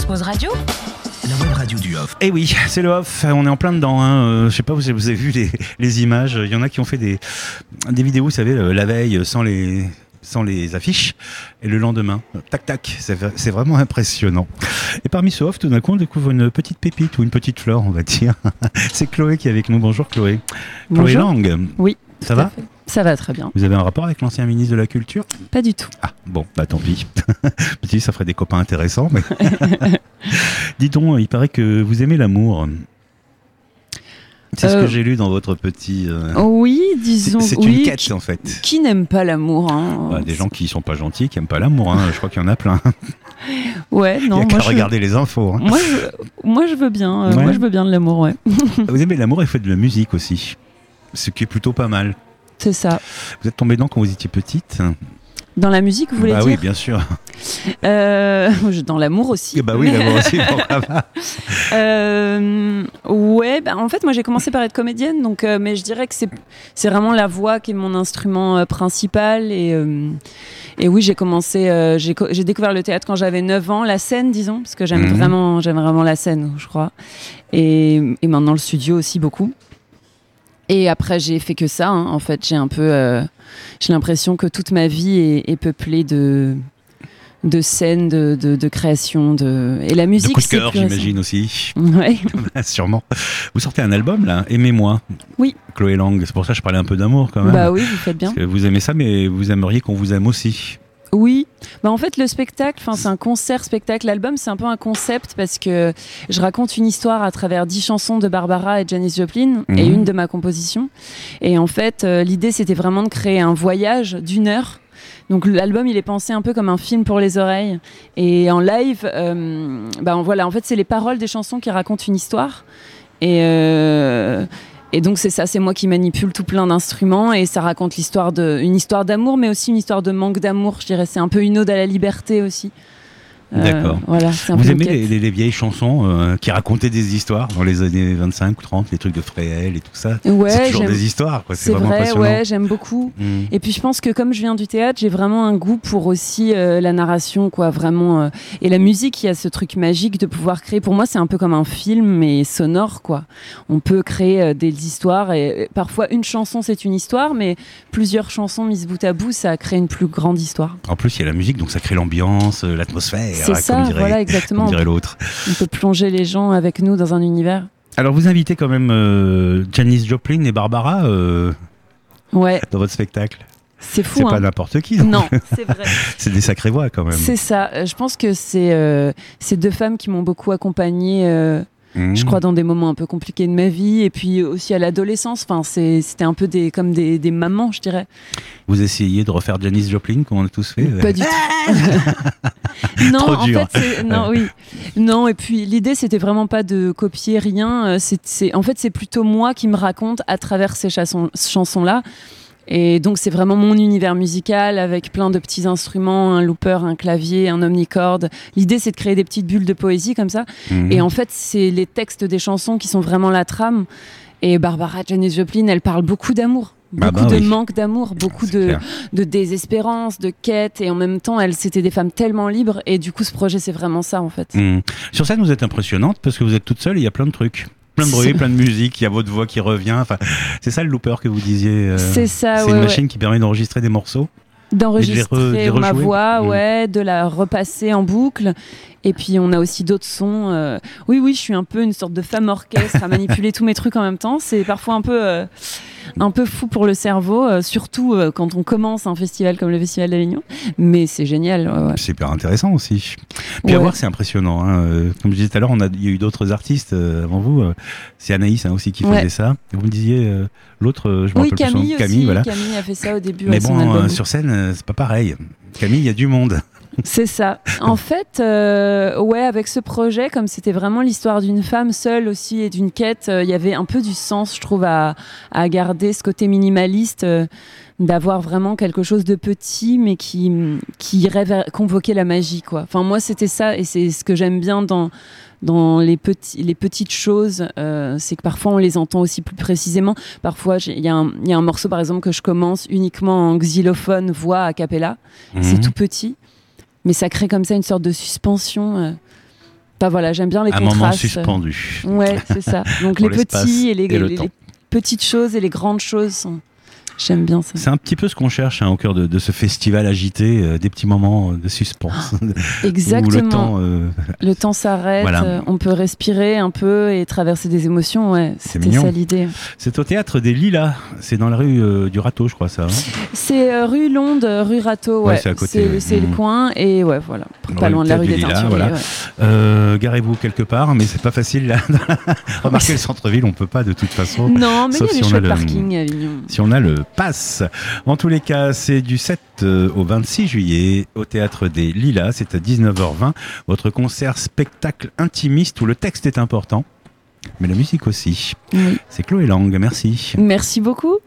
Transpose Radio, la web radio du Off. Eh oui, c'est le Off, on est en plein dedans. Hein. Je sais pas si vous avez vu les images. Il y en a qui ont fait des vidéos, vous savez, la veille sans les affiches, et le lendemain, tac tac, c'est vraiment impressionnant. Et parmi ce Off, tout d'un coup, on découvre une petite pépite ou une petite fleur, on va dire. C'est Chloé qui est avec nous. Bonjour Chloé. Bonjour. Chloé Lang. Oui. Ça va ? Ça va très bien. Vous avez un rapport avec l'ancien ministre de la Culture ? Pas du tout. Ah, bon, bah tant pis. Petit, ça ferait des copains intéressants. Mais... Dis donc, il paraît que vous aimez l'amour. C'est ce que j'ai lu dans votre petit... Oui, disons... C'est oui, une quête, en fait. Qui n'aime pas l'amour, hein. Bah, des gens qui sont pas gentils, qui aiment pas l'amour. Hein. Je crois qu'il y en a plein. Ouais, non, il y a qu'à regarder les infos. Hein. Moi, je veux bien. Ouais. Moi, je veux bien de l'amour, ouais. Vous aimez l'amour et faites de la musique aussi. Ce qui est plutôt pas mal. C'est ça. Vous êtes tombée dedans quand vous étiez petite ? Dans la musique, vous voulez dire ? Ah oui, bien sûr. Dans l'amour aussi. Bah oui, l'amour aussi, pourquoi pas. Ouais, bah, en fait, moi j'ai commencé par être comédienne, donc, mais je dirais que c'est vraiment la voix qui est mon instrument principal. Et oui, j'ai commencé, j'ai découvert le théâtre quand j'avais 9 ans, la scène, disons, parce que j'aime vraiment la scène, je crois. Et maintenant le studio aussi beaucoup. Et après, j'ai fait que ça. Hein. En fait, j'ai l'impression que toute ma vie est peuplée de scènes, de création, et la musique. De coups de cœur, j'imagine aussi. Ouais. Sûrement. Vous sortez un album là, Aimez-moi. Oui. Chloé Lang. C'est pour ça que je parlais un peu d'amour quand même. Bah oui, vous faites bien. Parce que vous aimez ça, mais vous aimeriez qu'on vous aime aussi. Oui, bah en fait le spectacle, c'est un concert-spectacle. L'album c'est un peu un concept parce que je raconte une histoire à travers 10 chansons de Barbara et Janis Joplin et une de ma composition. Et en fait l'idée c'était vraiment de créer un voyage d'1 heure. Donc l'album il est pensé un peu comme un film pour les oreilles. Et en live, voilà, en fait c'est les paroles des chansons qui racontent une histoire. Et donc c'est ça, c'est moi qui manipule tout plein d'instruments et ça raconte une histoire d'amour, mais aussi une histoire de manque d'amour, je dirais. C'est un peu une ode à la liberté aussi. D'accord. Voilà, vous aimez les vieilles chansons qui racontaient des histoires dans les années 25 ou 30, les trucs de Fréhel et tout ça. Ouais, c'est toujours des histoires, quoi. C'est vraiment vrai, passionnant. Ouais, j'aime beaucoup. Et puis je pense que comme je viens du théâtre, j'ai vraiment un goût pour aussi la narration, quoi, vraiment. Et la musique, il y a ce truc magique de pouvoir créer. Pour moi, c'est un peu comme un film, mais sonore, quoi. On peut créer des histoires et parfois une chanson, c'est une histoire, mais plusieurs chansons mises bout à bout, ça crée une plus grande histoire. En plus, il y a la musique, donc ça crée l'ambiance, l'atmosphère. C'est ça, voilà, exactement. Comme dirait l'autre. On peut plonger les gens avec nous dans un univers. Alors, vous invitez quand même Janis Joplin et Barbara dans votre spectacle. C'est fou. C'est pas n'importe qui. Non, c'est vrai. C'est des sacrées voix quand même. C'est ça. Je pense que c'est 2 femmes qui m'ont beaucoup accompagnée. Je crois dans des moments un peu compliqués de ma vie et puis aussi à l'adolescence. Enfin, c'était un peu comme des mamans, je dirais. Vous essayez de refaire Janis Joplin comme on a tous fait Pas du tout. Non, trop dur. En fait, oui. Non, et puis l'idée c'était vraiment pas de copier rien. En fait, c'est plutôt moi qui me raconte à travers ces chansons-là. Et donc c'est vraiment mon univers musical avec plein de petits instruments, un looper, un clavier, un omnicorde. L'idée c'est de créer des petites bulles de poésie comme ça. Et en fait c'est les textes des chansons qui sont vraiment la trame. Et Barbara Janis Joplin, elle parle beaucoup d'amour. Beaucoup de manque d'amour, beaucoup de désespérance, de quête. Et en même temps, c'était des femmes tellement libres. Et du coup ce projet c'est vraiment ça en fait. Sur scène vous êtes impressionnante parce que vous êtes toute seule et il y a plein de trucs. Plein de bruit, plein de musique, il y a votre voix qui revient. Enfin, c'est ça le looper que vous disiez. C'est ça, c'est une machine qui permet d'enregistrer des morceaux. D'enregistrer ma voix, de la repasser en boucle. Et puis on a aussi d'autres sons. Oui, je suis un peu une sorte de femme orchestre à manipuler tous mes trucs en même temps. C'est parfois un peu fou pour le cerveau, surtout quand on commence un festival comme le Festival d'Avignon. Mais c'est génial. Ouais. C'est hyper intéressant aussi. Puis à voir, c'est impressionnant. Hein. Comme je disais tout à l'heure, il y a eu d'autres artistes avant vous. C'est Anaïs vous aussi qui faisait ça. Et vous me disiez l'autre, je me rappelle Camille plus son nom. Camille, voilà. Camille a fait ça au début. Mais son album. Sur scène, c'est pas pareil. Camille, il y a du monde. C'est ça. En fait, avec ce projet, comme c'était vraiment l'histoire d'une femme seule aussi et d'une quête, il y avait un peu du sens, je trouve, à garder ce côté minimaliste, d'avoir vraiment quelque chose de petit, mais qui irait convoquer la magie, quoi. Enfin, moi, c'était ça, et c'est ce que j'aime bien dans les petites choses, c'est que parfois on les entend aussi plus précisément. Parfois, il y a un morceau, par exemple, que je commence uniquement en xylophone, voix a cappella. C'est tout petit. Mais ça crée comme ça une sorte de suspension Enfin voilà, j'aime bien les Un contrastes. moment suspendu. Ouais, c'est ça. Donc Pour les l'espace petits et et le les temps. petites choses et les grandes choses, j'aime bien ça. C'est un petit peu ce qu'on cherche au cœur de ce festival agité, des petits moments de suspense. Exactement. Où le temps, le temps s'arrête, voilà. on peut respirer un peu et traverser des émotions. Ouais, c'était mignon. ça l'idée. c'est au théâtre des Lilas. C'est dans la rue du Râteau, je crois, ça. Hein. C'est rue Londe, rue Râteau. Ouais, Ouais, c'est à côté, c'est le coin et ouais, voilà, pas Ouais, loin de le la rue théâtre des du Lilas, Teinturiers. voilà. Ouais. Garez-vous quelque part, mais c'est pas facile là. Remarquez le centre-ville, on peut pas de toute façon. Non, mais il y Sauf a des si on a chouettes le- parkings à Avignon. Si on a le pass. En tous les cas, c'est du 7 au 26 juillet au théâtre des Lilas. C'est à 19h20. Votre concert spectacle intimiste où le texte est important, mais la musique aussi. Oui. C'est Chloé Lang. Merci. Merci beaucoup.